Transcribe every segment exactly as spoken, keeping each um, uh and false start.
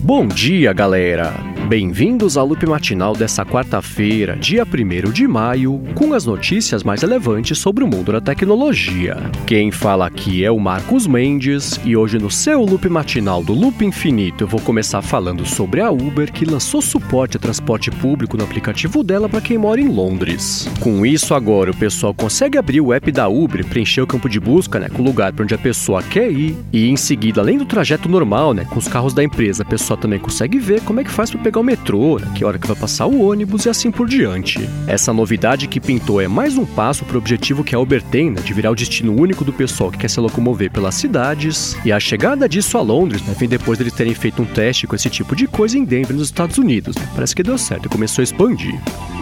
Bom dia, galera! Bem-vindos ao Loop Matinal dessa quarta-feira, dia primeiro de maio, com as notícias mais relevantes sobre o mundo da tecnologia. Quem fala aqui é o Marcos Mendes, e hoje no seu Loop Matinal do Loop Infinito eu vou começar falando sobre a Uber, que lançou suporte a transporte público no aplicativo dela para quem mora em Londres. Com isso agora o pessoal consegue abrir o app da Uber, preencher o campo de busca, né, com o lugar para onde a pessoa quer ir, e em seguida, além do trajeto normal, né, com os carros da empresa, a pessoa também consegue ver como é que faz para pegar o metrô, né, que hora que vai passar o ônibus e assim por diante. Essa novidade que pintou é mais um passo para o objetivo que a Uber tem, né, de virar o destino único do pessoal que quer se locomover pelas cidades, e a chegada disso a Londres, né, vem depois deles terem feito um teste com esse tipo de coisa em Denver, nos Estados Unidos. Né, parece que deu certo e começou a expandir.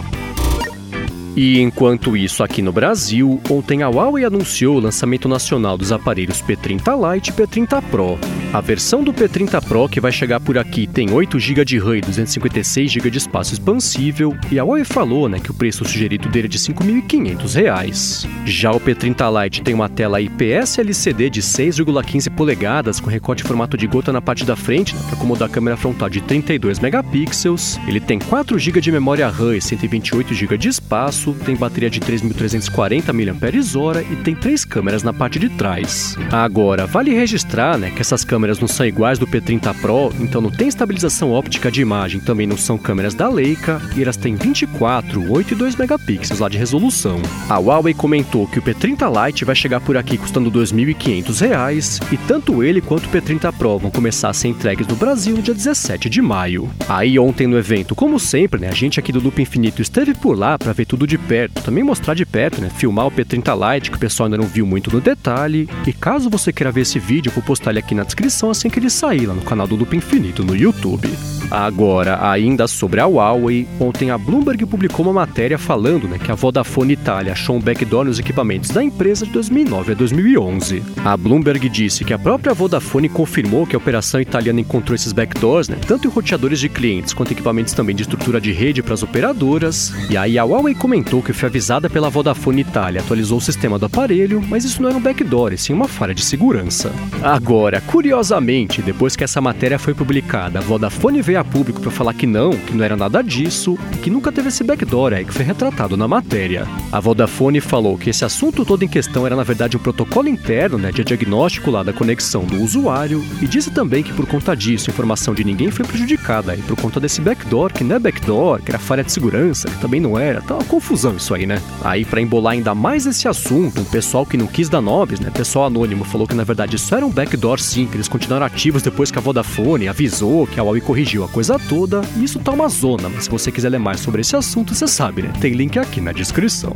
E enquanto isso, aqui no Brasil, ontem a Huawei anunciou o lançamento nacional dos aparelhos P trinta Lite e P trinta Pro. A versão do P trinta Pro que vai chegar por aqui tem oito gigas de RAM e duzentos e cinquenta e seis gigas de espaço expansível, e a Huawei falou, né, que o preço sugerido dele é de cinco mil e quinhentos reais. Já o P trinta Lite tem uma tela I P S L C D de seis vírgula quinze polegadas com recorte em formato de gota na parte da frente, né, para acomodar a câmera frontal de trinta e dois megapixels. Ele tem quatro gigas de memória RAM e cento e vinte e oito gigas de espaço, tem bateria de três mil trezentos e quarenta miliampères-hora e tem três câmeras na parte de trás. Agora, vale registrar, né, que essas câmeras não são iguais do P trinta Pro, então não tem estabilização óptica de imagem, também não são câmeras da Leica, e elas têm vinte e quatro, oito e dois megapixels lá de resolução. A Huawei comentou que o P trinta Lite vai chegar por aqui custando dois mil e quinhentos reais, e tanto ele quanto o P trinta Pro vão começar a ser entregues no Brasil no dia dezessete de maio. Aí ontem no evento, como sempre, né, a gente aqui do Loop Infinito esteve por lá para ver tudo de perto, também mostrar de perto, né, filmar o P trinta Lite, que o pessoal ainda não viu muito no detalhe, e caso você queira ver esse vídeo, eu vou postar ele aqui na descrição assim que ele sair lá no canal do Loop Infinito no YouTube. Agora, ainda sobre a Huawei, ontem a Bloomberg publicou uma matéria falando, né, que a Vodafone Itália achou um backdoor nos equipamentos da empresa de dois mil e nove a dois mil e onze. A Bloomberg disse que a própria Vodafone confirmou que a operação italiana encontrou esses backdoors, né, tanto em roteadores de clientes quanto equipamentos também de estrutura de rede para as operadoras, e aí a Huawei comentou que foi avisada pela Vodafone Itália, atualizou o sistema do aparelho, mas isso não era um backdoor, e sim uma falha de segurança. Agora, curiosamente, depois que essa matéria foi publicada, a Vodafone veio a público para falar que não, que não era nada disso, e que nunca teve esse backdoor aí que foi retratado na matéria. A Vodafone falou que esse assunto todo em questão era na verdade um protocolo interno, né, de diagnóstico lá da conexão do usuário, e disse também que por conta disso a informação de ninguém foi prejudicada, e por conta desse backdoor, que não é backdoor, que era falha de segurança, que também não era, tá uma confusão isso aí, né? Aí para embolar ainda mais esse assunto, um pessoal que não quis dar nomes, né, pessoal anônimo, falou que na verdade isso era um backdoor sim, que eles continuaram ativos depois que a Vodafone avisou, que a Huawei corrigiu a coisa toda, e isso tá uma zona, mas se você quiser ler mais sobre esse assunto, você sabe, né? Tem link aqui na descrição.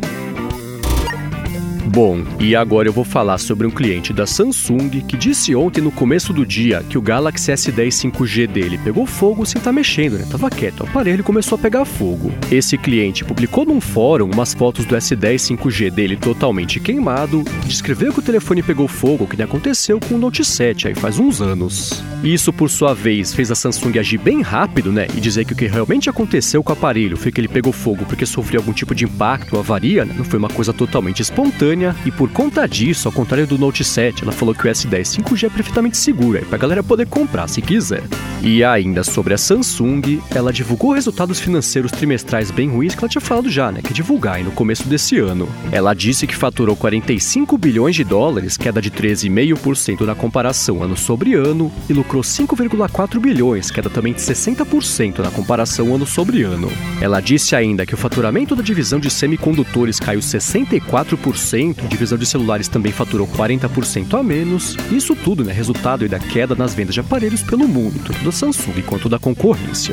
Bom, e agora eu vou falar sobre um cliente da Samsung que disse ontem no começo do dia que o Galaxy S dez cinco G dele pegou fogo sem estar mexendo, né? Tava quieto, o aparelho começou a pegar fogo. Esse cliente publicou num fórum umas fotos do S dez cinco G dele totalmente queimado e descreveu que o telefone pegou fogo, o que aconteceu com o Note sete aí faz uns anos. Isso, por sua vez, fez a Samsung agir bem rápido, né? E dizer que o que realmente aconteceu com o aparelho foi que ele pegou fogo porque sofreu algum tipo de impacto ou avaria, né? Não foi uma coisa totalmente espontânea. E por conta disso, ao contrário do Note sete, ela falou que o S dez cinco G é perfeitamente seguro, aí pra galera poder comprar se quiser. E ainda sobre a Samsung, ela divulgou resultados financeiros trimestrais bem ruins que ela tinha falado já, né, que divulgar aí no começo desse ano. Ela disse que faturou quarenta e cinco bilhões de dólares, queda de treze vírgula cinco por cento na comparação ano sobre ano, e lucrou cinco vírgula quatro bilhões, queda também de sessenta por cento na comparação ano sobre ano. Ela disse ainda que o faturamento da divisão de semicondutores caiu sessenta e quatro por cento, a divisão de celulares também faturou quarenta por cento a menos, e isso tudo, né, resultado aí da queda nas vendas de aparelhos pelo mundo, tanto da Samsung quanto da concorrência.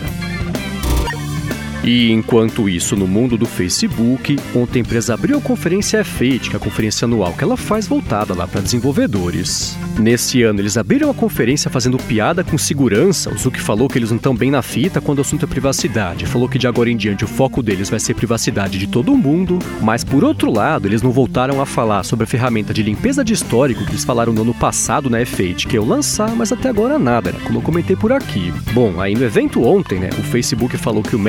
E enquanto isso, no mundo do Facebook, ontem a empresa abriu a conferência F oito, que é a conferência anual que ela faz voltada lá para desenvolvedores. Nesse ano, eles abriram a conferência fazendo piada com segurança. O Zuck falou que eles não estão bem na fita quando o assunto é privacidade. Falou que de agora em diante o foco deles vai ser privacidade de todo mundo. Mas, por outro lado, eles não voltaram a falar sobre a ferramenta de limpeza de histórico que eles falaram no ano passado na F oito, que iam lançar, mas até agora nada, né? Como eu comentei por aqui. Bom, aí no evento ontem, né, o Facebook falou que o Messenger vai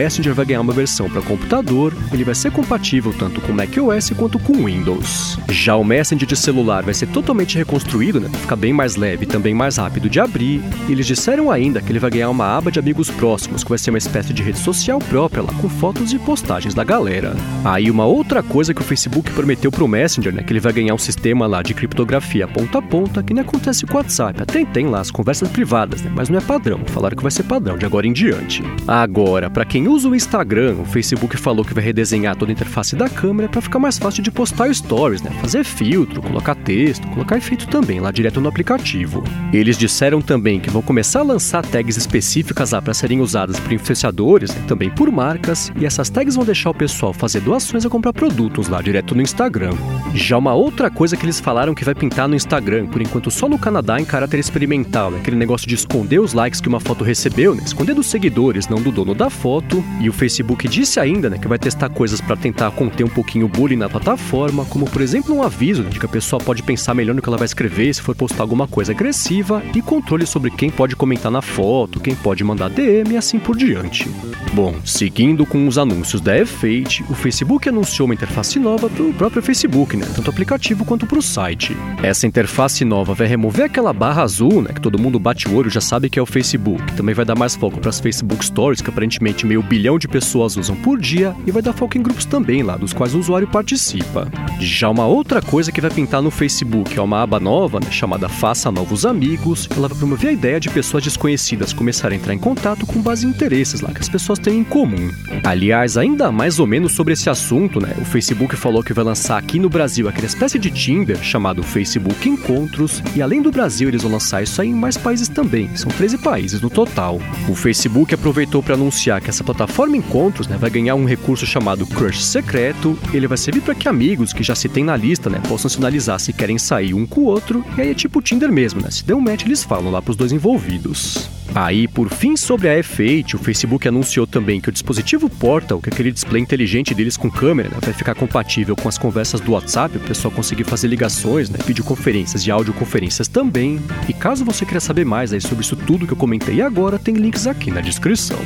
vai ganhar uma versão para computador, ele vai ser compatível tanto com macOS quanto com Windows. Já o Messenger de celular vai ser totalmente reconstruído, né, para ficar bem mais leve e também mais rápido de abrir. E eles disseram ainda que ele vai ganhar uma aba de amigos próximos, que vai ser uma espécie de rede social própria lá, com fotos e postagens da galera. Aí uma outra coisa que o Facebook prometeu pro Messenger, né, que ele vai ganhar um sistema lá de criptografia ponta a ponta, que nem acontece com o WhatsApp. Até tem lá as conversas privadas, né, mas não é padrão. Falaram que vai ser padrão de agora em diante. Agora, para quem usa o Instagram, o Facebook falou que vai redesenhar toda a interface da câmera para ficar mais fácil de postar stories, né, fazer filtro, colocar texto, colocar efeito também lá direto no aplicativo. Eles disseram também que vão começar a lançar tags específicas lá para serem usadas por influenciadores, né, também por marcas, e essas tags vão deixar o pessoal fazer doações ou comprar produtos lá direto no Instagram. Já uma outra coisa que eles falaram que vai pintar no Instagram, por enquanto só no Canadá em caráter experimental, é aquele negócio de esconder os likes que uma foto recebeu, né, esconder dos seguidores, não do dono da foto. E o Facebook disse ainda, né, que vai testar coisas para tentar conter um pouquinho o bullying na plataforma, como por exemplo um aviso, né, de que a pessoa pode pensar melhor no que ela vai escrever se for postar alguma coisa agressiva, e controle sobre quem pode comentar na foto, quem pode mandar D M e assim por diante. Bom, seguindo com os anúncios da F oito, o Facebook anunciou uma interface nova para o próprio Facebook, né, tanto aplicativo quanto para o site. Essa interface nova vai remover aquela barra azul, né, que todo mundo bate o olho e já sabe que é o Facebook. Também vai dar mais foco para as Facebook Stories, que aparentemente meio bilhão de pessoas usam por dia, e vai dar foco em grupos também lá, dos quais o usuário participa. Já uma outra coisa que vai pintar no Facebook é uma aba nova, né, chamada Faça Novos Amigos. Ela vai promover a ideia de pessoas desconhecidas começarem a entrar em contato com base em interesses lá que as pessoas têm em comum. Aliás, ainda mais ou menos sobre esse assunto, né, o Facebook falou que vai lançar aqui no Brasil aquela espécie de Tinder chamado Facebook Encontros, e além do Brasil eles vão lançar isso aí em mais países também, são treze países no total. O Facebook aproveitou para anunciar que essa plataforma Encontros, né, vai ganhar um recurso chamado Crush Secreto. Ele vai servir para que amigos que já se tem na lista, né, possam sinalizar se querem sair um com o outro, e aí é tipo Tinder mesmo, né, se der um match eles falam lá pros dois envolvidos. Aí, por fim, sobre a F oito, o Facebook anunciou também que o dispositivo Portal, que é aquele display inteligente deles com câmera, né, vai ficar compatível com as conversas do WhatsApp, o pessoal conseguir fazer ligações, né, videoconferências e audioconferências também. E caso você queira saber mais aí sobre isso tudo que eu comentei agora, tem links aqui na descrição.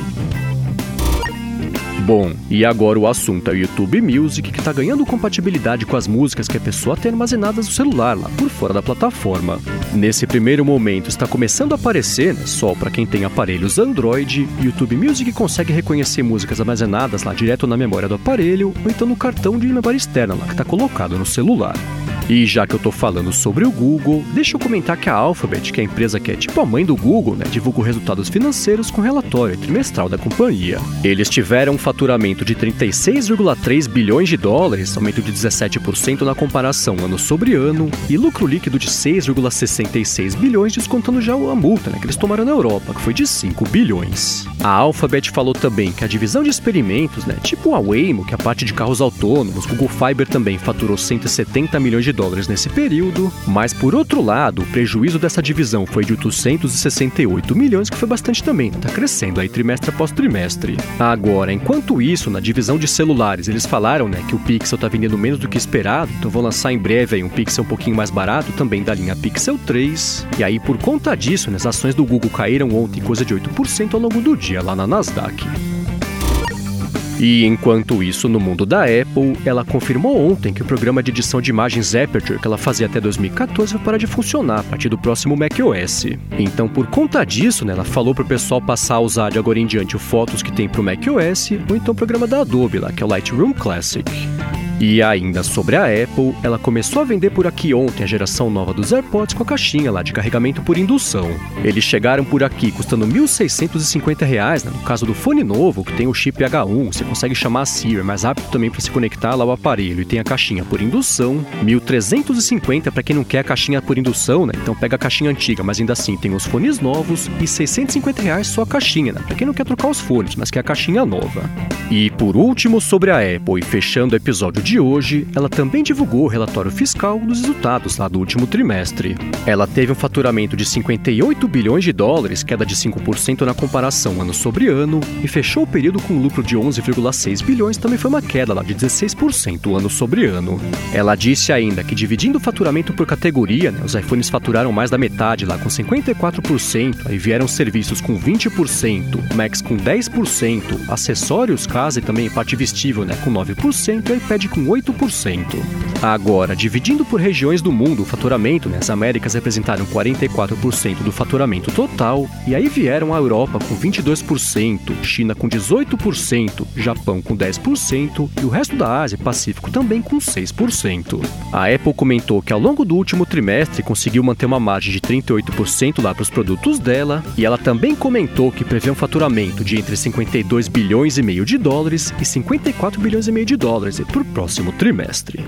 Bom, e agora o assunto é o YouTube Music, que está ganhando compatibilidade com as músicas que a pessoa tem armazenadas no celular, lá por fora da plataforma. Nesse primeiro momento está começando a aparecer, né, só para quem tem aparelhos Android, o YouTube Music consegue reconhecer músicas armazenadas lá direto na memória do aparelho, ou então no cartão de memória externa lá que está colocado no celular. E já que eu tô falando sobre o Google, deixa eu comentar que a Alphabet, que é a empresa que é tipo a mãe do Google, né, divulga resultados financeiros com relatório trimestral da companhia. Eles tiveram um faturamento de trinta e seis vírgula três bilhões de dólares, aumento de dezessete por cento na comparação ano sobre ano, e lucro líquido de seis vírgula sessenta e seis bilhões, descontando já a multa, né, que eles tomaram na Europa, que foi de cinco bilhões. A Alphabet falou também que a divisão de experimentos, né, tipo a Waymo, que é a parte de carros autônomos, Google Fiber também faturou cento e setenta milhões de dólares nesse período, mas por outro lado, o prejuízo dessa divisão foi de oitocentos e sessenta e oito milhões, que foi bastante também, tá crescendo aí trimestre após trimestre. Agora, enquanto isso, na divisão de celulares, eles falaram, né, que o Pixel tá vendendo menos do que esperado, então vão lançar em breve aí um Pixel um pouquinho mais barato, também da linha Pixel três, e aí por conta disso, né, as ações do Google caíram ontem coisa de oito por cento ao longo do dia lá na Nasdaq. E enquanto isso, no mundo da Apple, ela confirmou ontem que o programa de edição de imagens Aperture, que ela fazia até dois mil e quatorze, vai parar de funcionar a partir do próximo macOS. Então, por conta disso, né, ela falou pro pessoal passar a usar de agora em diante o Photos que tem pro macOS, ou então o programa da Adobe lá, que é o Lightroom Classic. E ainda sobre a Apple, ela começou a vender por aqui ontem a geração nova dos AirPods com a caixinha lá de carregamento por indução. Eles chegaram por aqui custando mil seiscentos e cinquenta reais, né? No caso do fone novo, que tem o chip H um, você consegue chamar a Siri, é mais rápido também para se conectar lá ao aparelho, e tem a caixinha por indução. mil trezentos e cinquenta para quem não quer a caixinha por indução, né? Então pega a caixinha antiga, mas ainda assim tem os fones novos, e seiscentos e cinquenta reais só a caixinha, né? Para quem não quer trocar os fones, mas quer a caixinha nova. E por último, sobre a Apple, e fechando o episódio de de hoje, ela também divulgou o relatório fiscal dos resultados lá do último trimestre. Ela teve um faturamento de cinquenta e oito bilhões de dólares, queda de cinco por cento na comparação ano sobre ano, e fechou o período com um lucro de onze vírgula seis bilhões, também foi uma queda lá de dezesseis por cento ano sobre ano. Ela disse ainda que, dividindo o faturamento por categoria, né, os iPhones faturaram mais da metade lá com cinquenta e quatro por cento, aí vieram serviços com vinte por cento, Macs com dez por cento, acessórios, casa e também parte vestível, né, com nove por cento e iPad com oito por cento. Agora, dividindo por regiões do mundo o faturamento, né, as Américas representaram quarenta e quatro por cento do faturamento total, e aí vieram a Europa com vinte e dois por cento, China com dezoito por cento, Japão com dez por cento e o resto da Ásia e Pacífico também com seis por cento. A Apple comentou que ao longo do último trimestre conseguiu manter uma margem de trinta e oito por cento lá para os produtos dela, e ela também comentou que prevê um faturamento de entre cinquenta e dois bilhões e meio de dólares e cinquenta e quatro bilhões e meio de dólares para o próximo trimestre.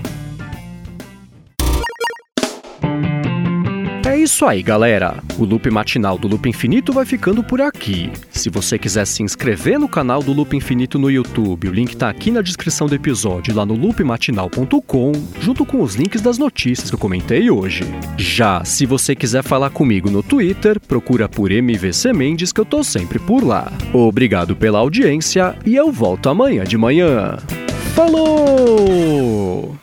É isso aí, galera. O Loop Matinal do Loop Infinito vai ficando por aqui. Se você quiser se inscrever no canal do Loop Infinito no YouTube, o link tá aqui na descrição do episódio, lá no loop matinal ponto com, junto com os links das notícias que eu comentei hoje. Já, se você quiser falar comigo no Twitter, procura por M V C Mendes, que eu tô sempre por lá. Obrigado pela audiência e eu volto amanhã de manhã. Falou!